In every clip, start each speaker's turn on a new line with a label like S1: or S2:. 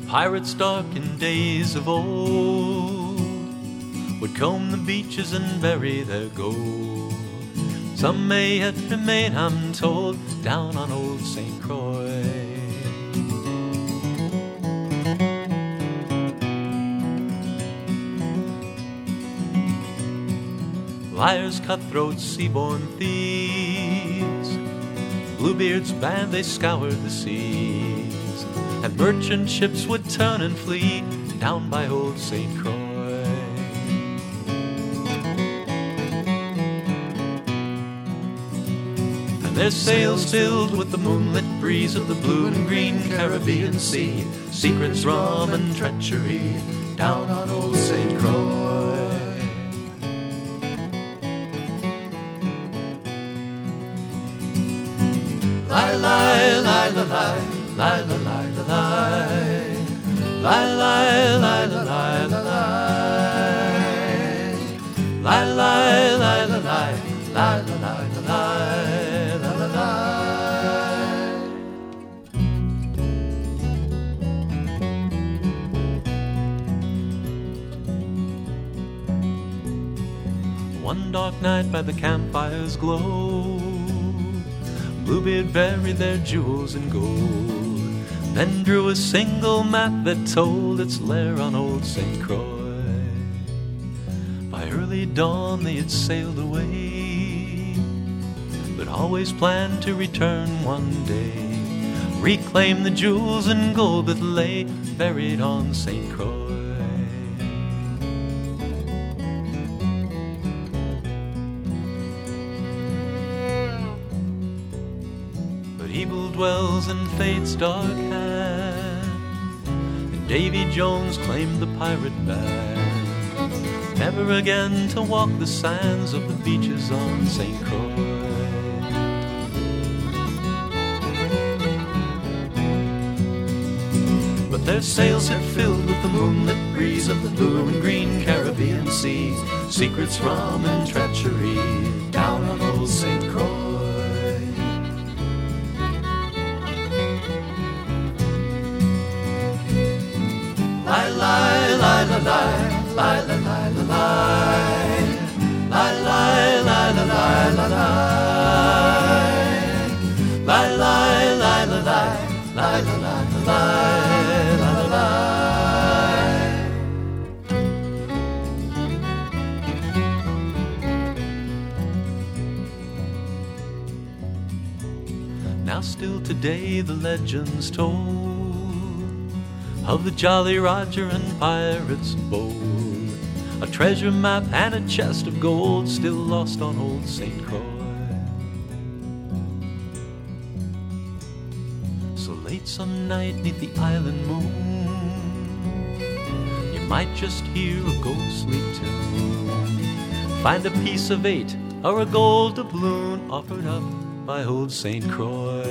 S1: Pirates dark in days of old would comb the beaches and bury their gold. Some may yet remain, I'm told, down on old St. Croix. Liars, cutthroats, seaborne thieves, Bluebeard's band, they scoured the seas, and merchant ships would turn and flee down by old St. Croix. And their sails filled with the moonlit breeze of the blue and green Caribbean Sea, secrets, rum, and treachery down on old St. Croix. Lie, lie, lie, lie, lie, lie, lie, lie, lie, lie, lie, lie, lie, lie, lie, lie, lie, lie, lie, lie. One dark night by the campfire's glow, Bluebeard buried their jewels in gold, then drew a single map that told its lair on old St. Croix. By early dawn they had sailed away, but always planned to return one day, reclaim the jewels and gold that lay buried on St. Croix. Evil dwells in fate's dark hand, and Davy Jones claimed the pirate band, never again to walk the sands of the beaches on St. Croix. But their sails had filled with the moonlit breeze of the blue and green Caribbean seas, secrets, rum, and treachery down on old St. Croix. Lie, lie, lie, lie, lie, lie, lie, lie, lie, lie, lie, lie, lie, lie, lie, lie, lie, lie, lie. Now still today the legends told of the Jolly Roger and pirates bold, a treasure map and a chest of gold still lost on old St. Croix. So late some night neath the island moon, you might just hear a ghostly tune, find a piece of 8 or a gold doubloon offered up by old St. Croix.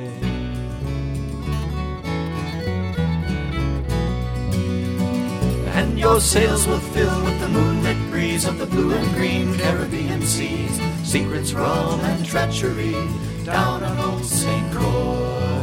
S1: And your sails will fill with the moonlit breeze of the blue and green Caribbean seas, secrets, rum, and treachery down on old St. Croix.